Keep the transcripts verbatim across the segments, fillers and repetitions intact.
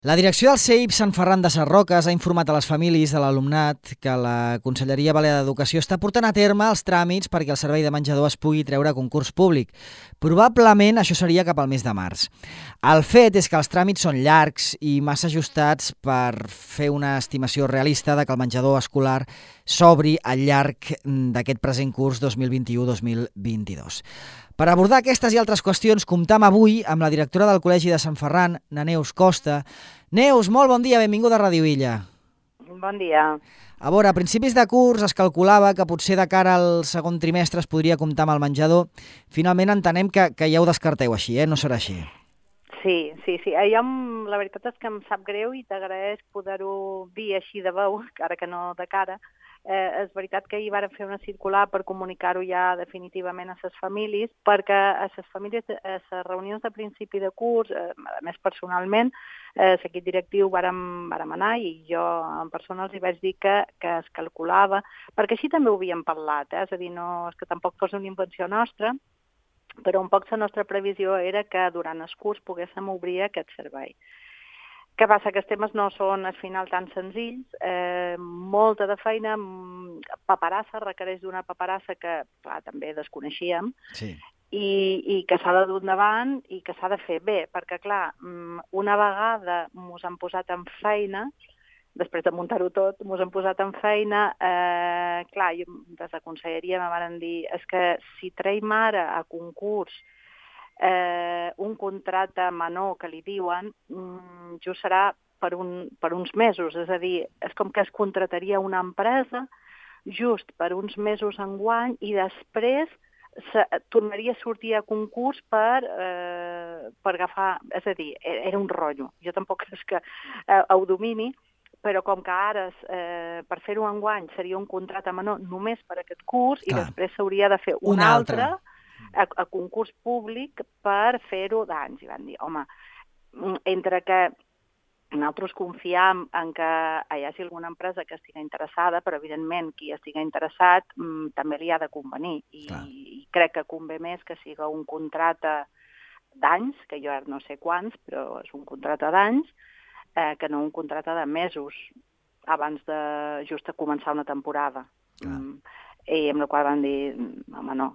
La direcció del C E I P Sant Ferran de Sarroques ha informat a les famílies de l'alumnat que la Conselleria Balear d'Educació està portant a terme els tràmits perquè el servei de menjador es pugui treure a concurs públic. Probablement això seria cap al mes de març. El fet és que els tràmits són llargs i massa ajustats per fer una estimació realista de que el menjador escolar s'obri al llarg d'aquest present curs dos mil vint-i-u dos mil vint-i-dos. Per abordar aquestes i altres qüestions, comptam avui amb la directora del Col·legi de Sant Ferran, na Neus Costa. Neus, molt bon dia, benvinguda a Ràdio Illa. Bon dia. A veure, a principis de curs es calculava que potser de cara al segon trimestre es podria comptar amb el menjador. Finalment entenem que, que ja ho descarteu així, eh? No serà així. Sí, sí, sí. Jo, la veritat és que em sap greu i t'agraeix poder-ho dir així de veu, ara que no de cara. Eh, és veritat que ahir vàrem fer una circular per comunicar-ho ja definitivament a les famílies, perquè a les famílies, a les reunions de principi de curs, eh, a més personalment, eh, l'equip directiu vàrem, vàrem anar i jo en persona els hi vaig dir que, que es calculava, perquè així també ho havíem parlat, eh? És a dir, no és que tampoc fos una invenció nostra, però un poc la nostra previsió era que durant el curs poguéssim obrir aquest servei. Què passa? Que els temes no són al final tan senzills, eh, molta de feina, paperassa, requereix d'una paperassa que clar, també desconeixíem, Sí. i, i que s'ha de dur endavant i que s'ha de fer bé, perquè clar, una vegada mos han posat en feina, després de muntar-ho tot, mos han posat en feina, eh, clar, jo, des de conselleria me van dir, és que si traiem ara a concurs Eh, un contracte menor que li diuen, mm, just serà per, un, per uns mesos, és a dir, és com que es contrataria una empresa just per uns mesos enguany i després se, tornaria a sortir a concurs per, eh, per agafar, és a dir, era un rotllo. Jo tampoc és que eh, ho domini, però com que ara eh, per fer-ho enguany seria un contracte menor només per aquest curs Clar. I després s'hauria de fer un, un altre, altre A, a concurs públic per fer-ho d'anys. I van dir, home, entre que nosaltres confiem en que hi hagi alguna empresa que estigui interessada, però evidentment qui estigui interessat mm, també li ha de convenir. I, I crec que convé més que sigui un contracte d'anys, que jo ara no sé quants, però és un contracte d'anys, eh, que no un contracte de mesos abans de just a començar una temporada. Mm, I amb la qual van dir, home, no,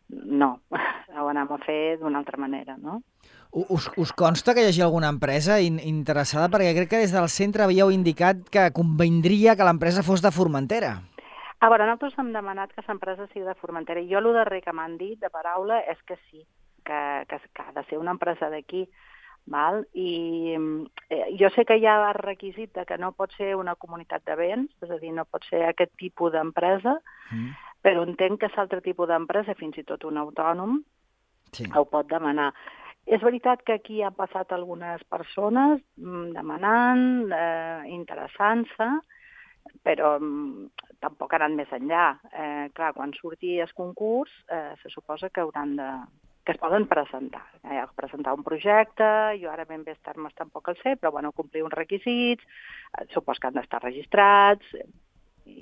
no, ho anem a fer d'una altra manera, no? Us, us consta que hi hagi alguna empresa in, interessada? Perquè crec que des del centre havíeu indicat que convindria que l'empresa fos de Formentera. A veure, nosaltres hem demanat que l'empresa sigui de Formentera. I jo el darrer que m'han dit de paraula és que sí, que, que, que ha de ser una empresa d'aquí. Val? I eh, jo sé que hi ha el requisit de que no pot ser una comunitat de béns, és a dir, no pot ser aquest tipus d'empresa, mm. però entenc que l'altre tipus d'empresa, fins i tot un autònom, sí. Ho pot demanar. És veritat que aquí han passat algunes persones demanant, eh, interessant-se, però mm, tampoc han anat més enllà. Eh, clar, quan surti el concurs, eh, se suposa que hauran de... que es poden presentar. Eh, presentar un projecte, jo ara ben bé els termes tampoc el sé, però bueno, complir uns requisits, eh, supos que han d'estar registrats i,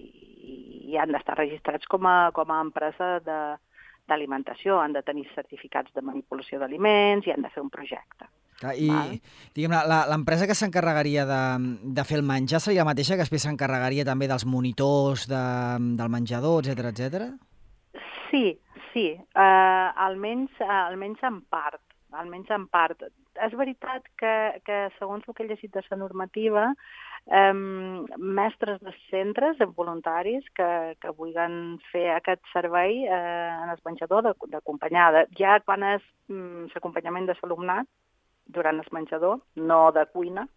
i han d'estar registrats com a, com a empresa de, d'alimentació, han de tenir certificats de manipulació d'aliments i han de fer un projecte. Ah, I diguem, l'empresa que s'encarregaria de, de fer el menjar seria la mateixa que després s'encarregaria també dels monitors de, del menjador, etcètera, etcètera? Sí, sí, uh, almenys, uh, almenys en part, almenys en part. És veritat que, que segons el que he llegit de la normativa, um, mestres de centres, voluntaris, que, que vulguin fer aquest servei uh, en el menjador d'acompanyada. Ja quan és um, l'acompanyament de l'alumnat, durant el menjador, no de cuina,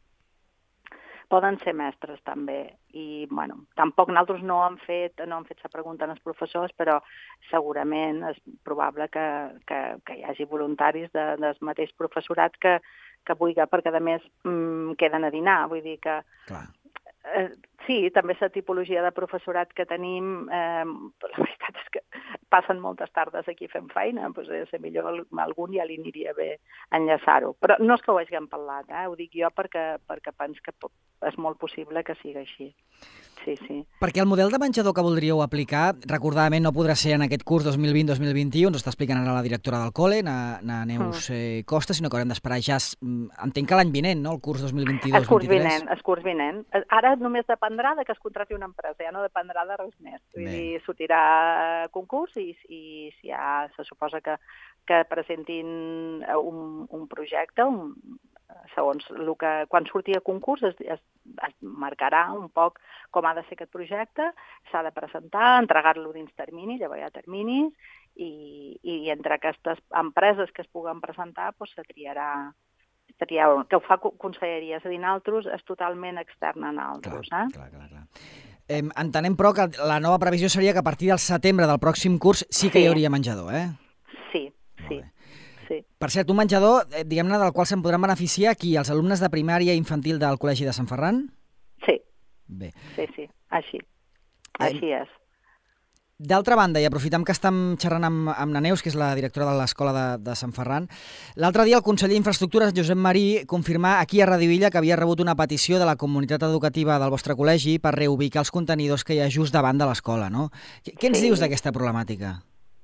poden ser mestres també. I, bueno, tampoc nosaltres no hem fet, no hem fet la pregunta als professors, però segurament és probable que, que, que hi hagi voluntaris de, del mateix professorat que, que vulgui, perquè a més mmm, queden a dinar, vull dir que... Clar. Eh, sí, també la tipologia de professorat que tenim, eh, la veritat és que passen moltes tardes aquí fent feina, doncs eh, millor algun ja li aniria bé enllaçar-ho. Però no és que ho hàgim parlat, eh? Ho dic jo perquè, perquè penso que és molt possible que sigui així. Sí, sí. Perquè el model de menjador que voldríeu aplicar, recordadament no podrà ser en aquest curs dos mil vint dos mil vint u, ens està explicant ara la directora del col·le, na, na Neus eh, Costa, sinó que haurem d'esperar ja, entenc que l'any vinent, no?, el curs dos mil vint-dos El curs vinent, el curs vinent. Ara només dependrà de que es contrati una empresa, ja no dependrà de res més. Vull dir, sortirà concurs i, i si ja se suposa que, que presentin un, un projecte, un, segons el que, quan surti a concurs es, es, es marcarà un poc com ha de ser aquest projecte, s'ha de presentar, entregar-lo dins termini, llavors hi ha terminis, i, i entre aquestes empreses que es puguen presentar doncs, se triarà, triar, que ho fa conselleria, és a dir, nosaltres és totalment extern a nosaltres. Clar, eh? clar, clar, clar. Eh, entenem, però, que la nova previsió seria que a partir del setembre del pròxim curs sí que Sí. hi hauria menjador, eh? Sí, sí. Sí. Per cert, un menjador, eh, diguem-ne, del qual se'n podran beneficiar aquí, els alumnes de primària i infantil del Col·legi de Sant Ferran? Sí. Bé. Sí, sí, així. Així és. D'altra banda, i aprofitem que estem xerrant amb, amb na Neus, que és la directora de l'Escola de, de Sant Ferran, l'altre dia el conseller d'Infraestructures, Josep Marí, confirmà aquí a Radio Villa que havia rebut una petició de la comunitat educativa del vostre col·legi per reubicar els contenidors que hi ha just davant de l'escola, no? Què, què ens Sí. dius d'aquesta problemàtica?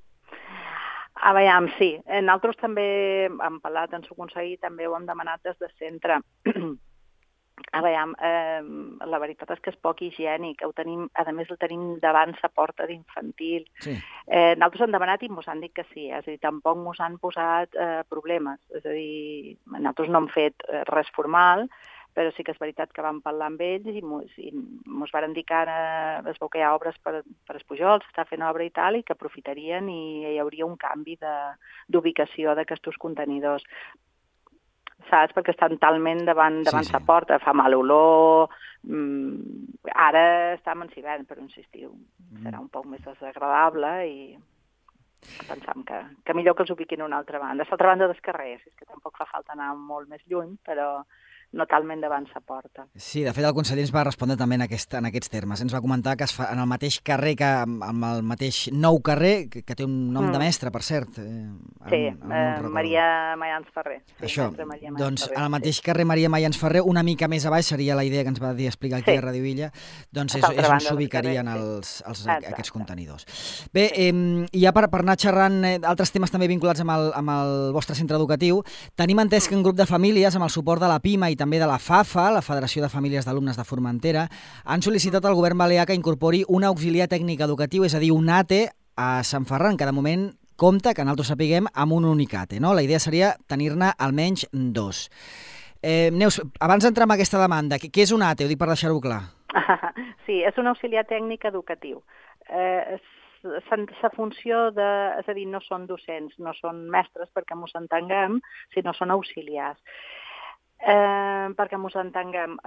A veure, sí. Nosaltres també hem parlat, ens ho aconseguit, també ho hem demanat des de centre. A veure, eh, la veritat és que és poc higiènic. Ho tenim, a més, el tenim davant la porta d'infantil. Sí. Eh, nosaltres hem demanat i ens han dit que sí. És a dir, tampoc ens han posat eh, problemes. És a dir, nosaltres no hem fet eh, res formal, però sí que és veritat que vam parlar amb ells i ens van dir que ara es veu que hi ha obres per, per Espujol, s'està fent obra i tal, i que aprofitarien i hi hauria un canvi d'ubicació d'aquests contenidors. Saps? Perquè estan talment davant, davant Sí, la sí. porta, fa mal olor, mm, ara estem en hivern, però insistiu, serà un poc més desagradable i pensam que, que millor que els ubiquin a una altra banda. A l'altra banda dels carrers, és que tampoc fa falta anar molt més lluny, però no talment davant la porta. Sí, de fet el conseller ens va respondre també en, aquest, en aquests termes. Ens va comentar que es fa en el mateix carrer, que amb el mateix nou carrer, que, que té un nom mm. de mestre, per cert. Eh, Sí, en, en eh, Maria Mayans Ferrer. Sí, Això, Maria Mayans doncs Ferrer, al mateix sí. carrer Maria Mayans Ferrer, una mica més a baix, seria la idea que ens va dir explicar aquí Sí. a Radio Villa, doncs A és, l'altra és on banda del s'ubicarien carrer, sí. els, els, Exacte. aquests contenidors. Bé, eh, i ja per, per anar xerrant eh, altres temes també vinculats amb el, amb el vostre centre educatiu, tenim entès que un grup de famílies, amb el suport de la PIMA i també de la FAFA, la Federació de Famílies d'Alumnes de Formentera, han sol·licitat al govern balear que incorpori un auxiliar tècnic educatiu, és a dir, un A T E a Sant Ferran, que de moment compta, que nosaltres sapiguem, amb un únic A T E, no? La idea seria tenir-ne almenys dos. Eh, Neus, abans d'entrar en aquesta demanda, què és un A T E? Ho dic per deixar-ho clar. Sí, és un auxiliar tècnic educatiu. Eh, la funció de... És a dir, no són docents, no són mestres perquè mos entenguem, sinó són auxiliars. Eh, perquè mos entenguem,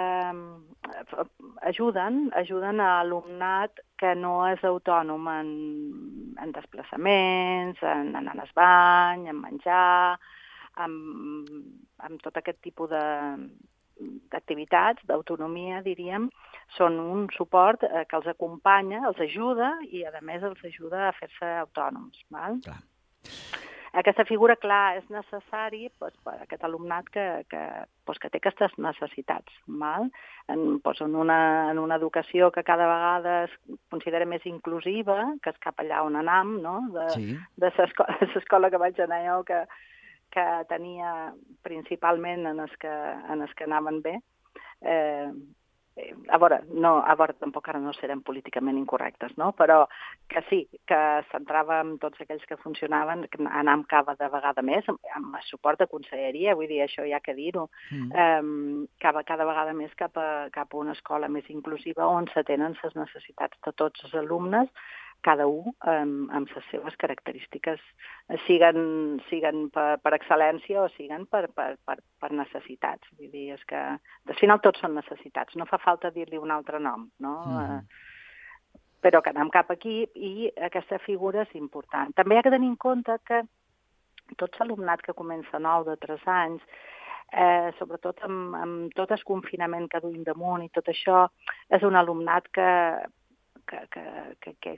eh, ajuden, ajuden a alumnat que no és autònom en, en desplaçaments, en anar al bany, en menjar, amb, amb tot aquest tipus de d'activitats, d'autonomia, diríem, són un suport eh, que els acompanya, els ajuda i, a més, els ajuda a fer-se autònoms. Val? Clar. Aquesta figura, clar, és necessari doncs, per a aquest alumnat que, que, doncs, que té aquestes necessitats. Val? En, doncs, en, una, en una educació que cada vegada es considera més inclusiva, que és cap allà on anam, no? de, Sí. de l'escola que vaig anar jo, que, que tenia principalment en els que, en els que anaven bé. Eh, a veure, no, a veure, tampoc ara no serem políticament incorrectes, no? Però que sí, que centrava en tots aquells que funcionaven, que anàvem cada vegada més, amb, amb suport de conselleria, vull dir, això hi ha que dir-ho, mm. eh, cada, cada vegada més cap a, cap a una escola més inclusiva on s'atenen les necessitats de tots els alumnes, cada un amb, amb les seves característiques, siguen, siguen per, per excel·lència o siguen per, per, per, per necessitats. Vull dir, és que al final tots són necessitats, no fa falta dir-li un altre nom, no? Mm-hmm. Eh, però que anem cap aquí i aquesta figura és important. També hi ha que tenir en compte que tot l'alumnat que comença nou de tres anys, eh, sobretot amb, amb tot el confinament que duim damunt i tot això, és un alumnat que, que, que, que, que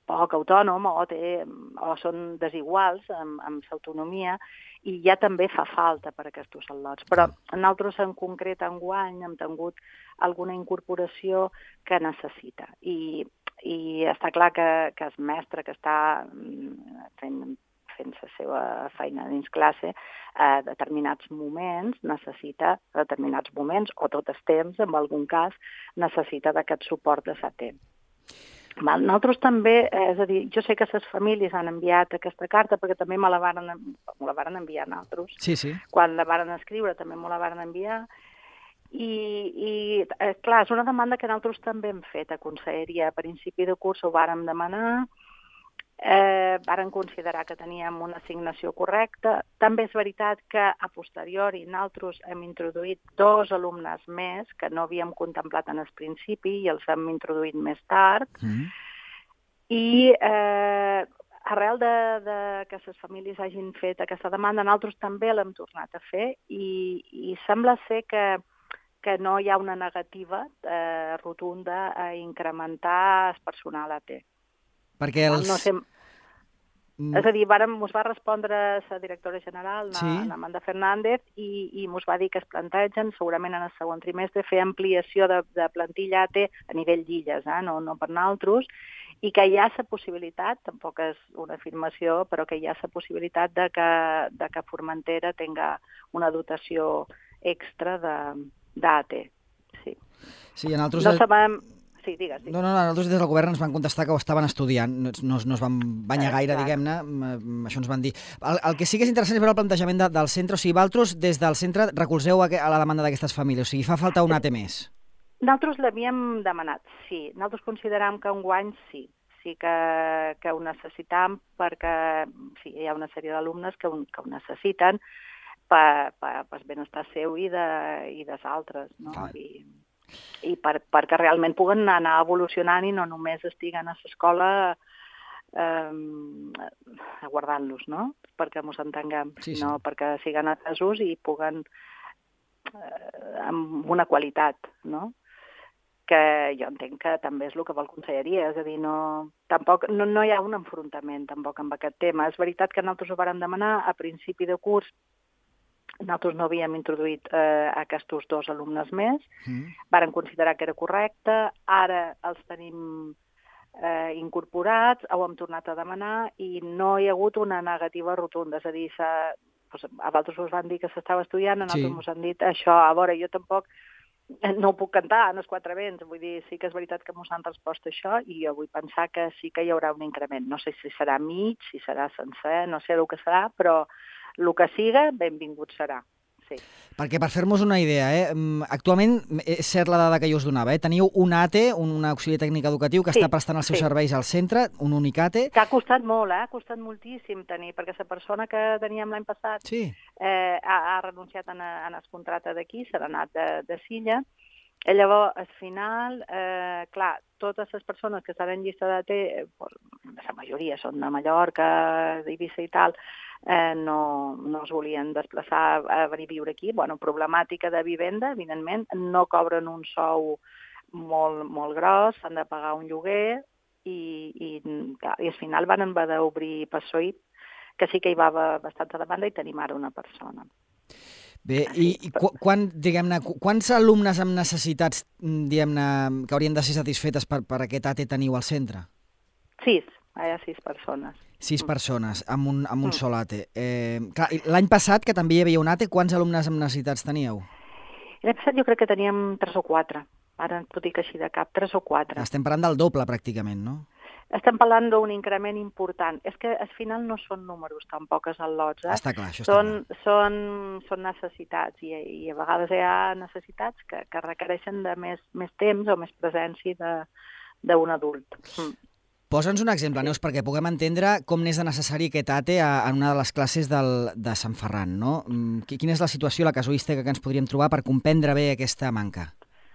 poc autònom o, té, o són desiguals amb, amb l'autonomia, i ja també fa falta per aquests al·lots. Però nosaltres en concret enguany hem tingut alguna incorporació que necessita. I, i està clar que, que el mestre que està fent, fent la seva feina dins classe, a determinats moments necessita, a determinats moments, o tot el temps, en algun cas, necessita d'aquest suport de sa temps. Val? Nosaltres també, és a dir, jo sé que les famílies han enviat aquesta carta perquè també me la varen, me la varen enviar nosaltres. Sí, sí. Quan la varen escriure també me la varen enviar. I, i eh, clar, és una demanda que nosaltres també hem fet a Conselleria. A principi de curs ho vàrem demanar, eh, varen considerar que teníem una assignació correcta. També és veritat que a posteriori nosaltres hem introduït dos alumnes més que no havíem contemplat en el principi i els hem introduït més tard. Mm. I eh, arrel de, de que les famílies hagin fet aquesta demanda, nosaltres també l'hem tornat a fer i, i sembla ser que, que no hi ha una negativa eh, rotunda a incrementar el personal A T. Perquè els... No sé... Mm. És a dir, vàrem, mos va respondre la directora general, sí. Amanda Fernández, i, i mos va dir que es plantegen, segurament en el segon trimestre, fer ampliació de, de plantilla A T a nivell d'illes, eh? no, no per nosaltres, i que hi ha la possibilitat, tampoc és una afirmació, però que hi ha la possibilitat de que, de que Formentera tenga una dotació extra d'A T. Sí. Sí, en altres... No sabem... Sí, digues, digues. No, no, no, nosaltres des del govern ens van contestar que ho estaven estudiant, no, no, no es van banyar gaire, diguem-ne, això ens van dir. El, el que sí que és interessant és veure el plantejament de, del centre, o sigui, vosaltres des del centre recolzeu a, a la demanda d'aquestes famílies, o sigui, fa falta un A T més. Nosaltres l'havíem demanat, sí. Nosaltres considerem que enguany sí, sí que, que ho necessitam perquè sí, hi ha una sèrie d'alumnes que, que ho necessiten per, per, per benestar seu i de, i dels altres, no? Clar. I, i per, perquè realment puguen anar evolucionant i no només estiguen a l'escola eh, aguardant-los, no? Perquè ens entenguem, sí, sí. No perquè siguin atesos i puguen eh, amb una qualitat, no? Que jo entenc que també és el que vol Conselleria, és a dir, no, tampoc, no, no hi ha un enfrontament tampoc amb aquest tema. És veritat que nosaltres ho vàrem demanar a principi de curs. Nosaltres no havíem introduït eh, aquests dos alumnes més, mm. varen considerar que era correcte, ara els tenim eh, incorporats, ho hem tornat a demanar i no hi ha hagut una negativa rotunda, és a dir, doncs, a vosaltres us van dir que s'estava estudiant, a nosaltres sí. Us han dit això, a veure, jo tampoc no puc cantar en els quatre vents, vull dir, sí que és veritat que mos han respost això i jo vull pensar que sí que hi haurà un increment, no sé si serà mig, si serà sencer, no sé el que serà, però el que siga, benvingut serà. Sí. Perquè per fer-nos una idea, eh, actualment és cert la dada que jo us donava, eh, teniu un A T, un auxiliar tècnic educatiu que sí, està prestant els seus sí. serveis al centre, un únic A T. Que ha costat molt, eh? ha costat moltíssim tenir, perquè la persona que teníem l'any passat sí. eh, ha, ha renunciat en, en el contracte d'aquí, s'ha anat de, de Silla. I llavors, al final, eh, clar, totes les persones que estan en llista de T, eh, la majoria són de Mallorca, d'Eivissa i tal, eh, no, no es volien desplaçar a venir a viure aquí. Bueno, problemàtica de vivenda, evidentment, no cobren un sou molt, molt gros, s'han de pagar un lloguer i, i, i al final van haver d'obrir Passoit, que sí que hi va haver bastanta demanda i tenim ara una persona. Bé, i, i qu quan, diguem-ne, quants alumnes amb necessitats, diguem-ne, que haurien de ser satisfetes per, per aquest A T teniu al centre? Sis, hi ha sis persones. Sis mm. persones, amb un, amb un mm. sol A T. Eh, L'any passat, que també hi havia un A T, quants alumnes amb necessitats teníeu? L'any passat jo crec que teníem tres o quatre. Ara t'ho dic així de cap, tres o quatre. Estem parlant del doble, pràcticament, no? Estem parlant d'un increment important. És que al final no són números tampoc els al·lots. Eh? Està clar, això està són, clar. Són, són necessitats i, i a vegades hi ha necessitats que, que requereixen de més, més temps o més presència d'un adult. Mm. Posa'ns un exemple, Neus, perquè puguem entendre com n'és de necessari aquest A T en una de les classes del, de Sant Ferran, no? Quina és la situació, la casuística que ens podríem trobar per comprendre bé aquesta manca?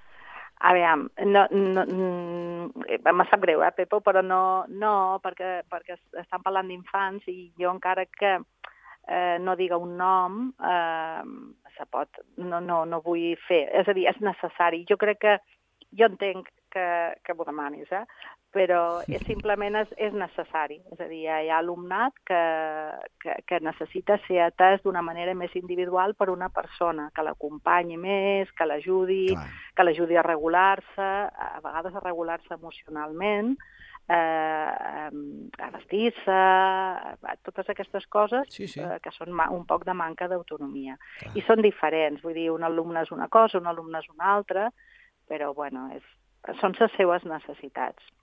A veure, no, no, no, em sap greu, eh, Pepo, però no, no perquè, perquè estan parlant d'infants i jo encara que eh, no diga un nom, eh, se pot, no, no, no vull fer. És a dir, és necessari. Jo crec que, jo entenc que, que m'ho demanis, eh? Però és, simplement és, és necessari. És a dir, hi ha alumnat que, que, que necessita ser atès d'una manera més individual per una persona, que l'acompanyi més, que l'ajudi, Clar. que l'ajudi a regular-se, a vegades a regular-se emocionalment, eh, a vestir-se, a totes aquestes coses Sí, sí. eh, que són ma- un poc de manca d'autonomia. Clar. I són diferents, vull dir, un alumne és una cosa, un alumne és una altra, però bueno, és, són les seues necessitats.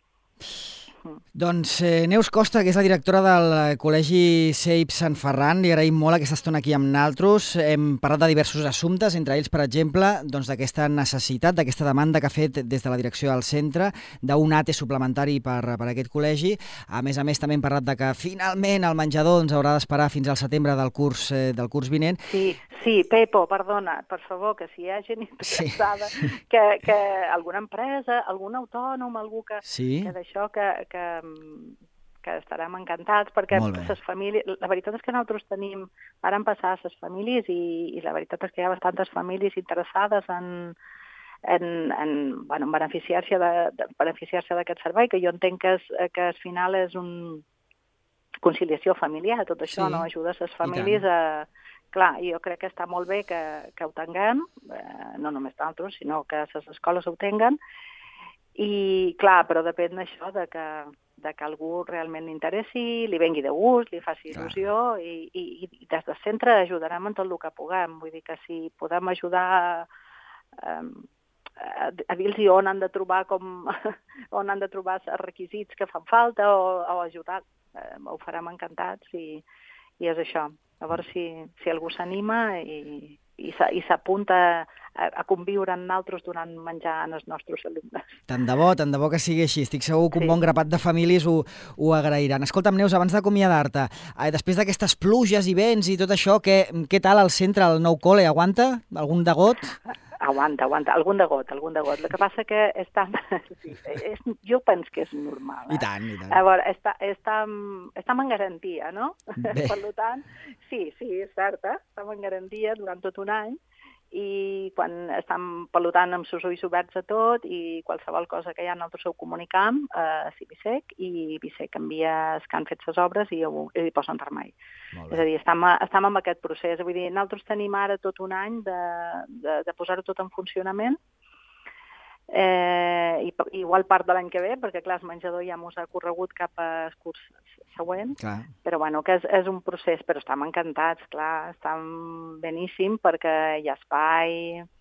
Doncs eh, Neus Costa, que és la directora del eh, Col·legi CEIP Sant Ferran, li agraïm molt aquesta estona aquí amb naltros. Hem parlat de diversos assumptes, entre ells, per exemple, doncs, d'aquesta necessitat, d'aquesta demanda que ha fet des de la direcció del centre, d'un A T E suplementari per, per aquest col·legi. A més a més, també hem parlat de que finalment el menjador doncs, haurà d'esperar fins al setembre del curs, eh, del curs vinent. Sí, sí, Pepo, perdona, per favor, que si hi ha gent interessada, sí. que, que alguna empresa, algun autònom, algú que, sí. que d'això que, que, que estarem encantats, perquè les famílies, la veritat és que nosaltres tenim, varen passar les famílies i, i la veritat és que hi ha bastantes famílies interessades en, en, en, bueno, en beneficiar-se de, de, beneficiar-se d'aquest servei, que jo entenc que, és, que al final és un conciliació familiar, tot això, sí. No? Ajuda les famílies a... Clar, jo crec que està molt bé que, que ho tinguem, eh, no només d'altres, sinó que les escoles ho tinguen, i clar, però depèn d'això, de que, de que algú realment l'interessi, li vengui de gust, li faci il·lusió, i, i, i des del centre ajudarem en tot el que puguem. Vull dir que si podem ajudar eh, a, a dir-los on han de trobar com, on han de trobar els requisits que fan falta o, o ajudar, eh, ho farem encantats i, i és això. A veure si, si algú s'anima i, i s'apunta a, a conviure amb nosaltres donant menjar als nostres alumnes. Tant de bo, tant de bo que sigui així. Estic segur que un sí. bon grapat de famílies ho, ho agrairan. Escolta'm, Neus, abans d'acomiadar-te, eh, després d'aquestes pluges i vents i tot això, què, què tal el centre, el nou col·le? Aguanta? Algun degot? Aguanta, aguanta. Algun degot, algun degot. El que passa que està... Sí, és, jo penso que és normal. Eh? I tant, i tant. A veure, està, està, està en garantia, no? Bé. Per tant, sí, sí, és cert, eh? Estem en garantia durant tot un any i quan estem pelotant amb els ulls oberts a tot i qualsevol cosa que hi ha nosaltres ho comunicam a Cibisec i Bisec envia els que han fet les obres i ho, i hi posen remei. És a dir, estem, estem en aquest procés. Vull dir, nosaltres tenim ara tot un any de, de, de posar-ho tot en funcionament. Eh, i, igual part de l'any que ve, perquè clar, el menjador ja mos ha corregut cap al curs següent, clar. Però bueno, que és, és un procés, però estem encantats, clar, estem beníssim perquè hi ha espai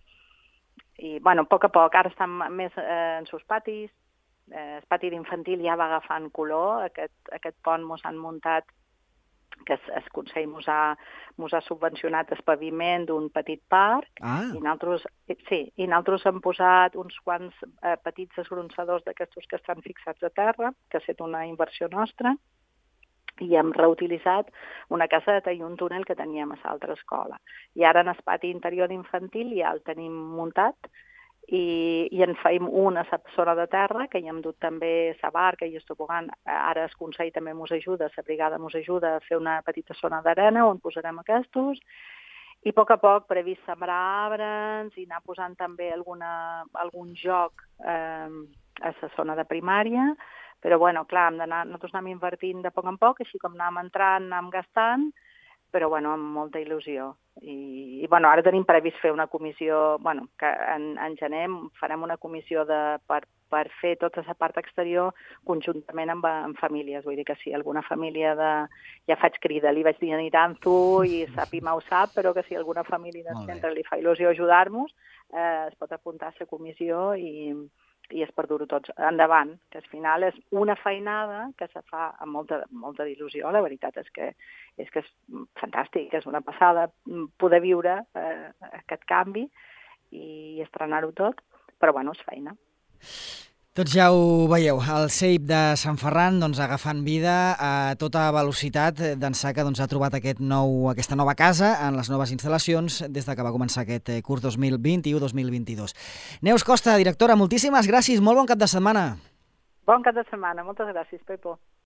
i, bueno, a poc a poc, ara estem més eh, en sus patis, eh, el pati d'infantil ja va agafant color, aquest, aquest pont mos han muntat que el Consell mos ha, mos ha subvencionat el paviment d'un petit parc, ah. i nosaltres, sí, i nosaltres hem posat uns quants eh, petits esgronsadors d'aquestos que estan fixats a terra, que ha estat una inversió nostra, i hem reutilitzat una caseta i un túnel que teníem a l'altra escola. I ara en el pati interior infantil ja el tenim muntat, i, i en feim una zona de terra, que hi hem dut també la barca i el tobogan. Ara el Consell també ens ajuda, la brigada ens ajuda a fer una petita zona d'arena on posarem aquests, i a poc a poc previst sembrar arbres i anar posant també alguna, algun joc eh, a la zona de primària, però bueno, clar, hem d'anar, nosaltres anem invertint de poc en poc, així com anem entrant, anem gastant, però bueno, amb molta il·lusió. I, i bueno, ara tenim previst fer una comissió, bueno, que en, en gener farem una comissió de, per, per fer tota la part exterior conjuntament amb, amb famílies. Vull dir que si alguna família de... Ja faig crida, li vaig dir aniran tu i sap i ho sap, però que si alguna família del centre li fa il·lusió ajudar-nos, eh, es pot apuntar a la comissió i... i és per dur-ho tots endavant, que al final és una feinada que se fa amb molta, molta il·lusió. La veritat és que, és que és fantàstic, és una passada poder viure eh, aquest canvi i estrenar-ho tot, però bueno, és feina. Tots ja ho veieu, el CEIP de Sant Ferran doncs, agafant vida a tota velocitat d'ençà que doncs, ha trobat aquest nou, aquesta nova casa en les noves instal·lacions des de que va començar aquest curs dos mil vint-i-u dos mil vint-i-dos. Neus Costa, directora, moltíssimes gràcies, molt bon cap de setmana. Bon cap de setmana, moltes gràcies, Pepo.